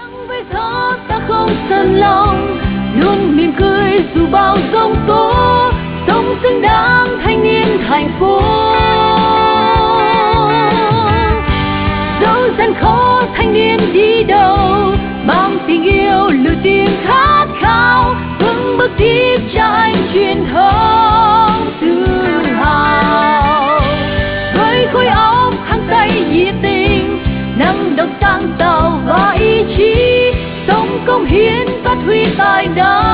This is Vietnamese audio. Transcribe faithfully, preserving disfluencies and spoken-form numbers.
nắng với gió ta không sờn lòng, luôn mỉm cười dù bao giông tố, sống xứng đáng thanh niên thành phố. Dẫu gian khó thanh niên đi đầu, mang tình yêu lửa tiếng khát khao, vững bước tiếp cha anh truyền thống tự hào. Với khối óc hăng say nhiệt tình, năng động sáng tạo và ý chí, sống cống hiến phát huy tài năng.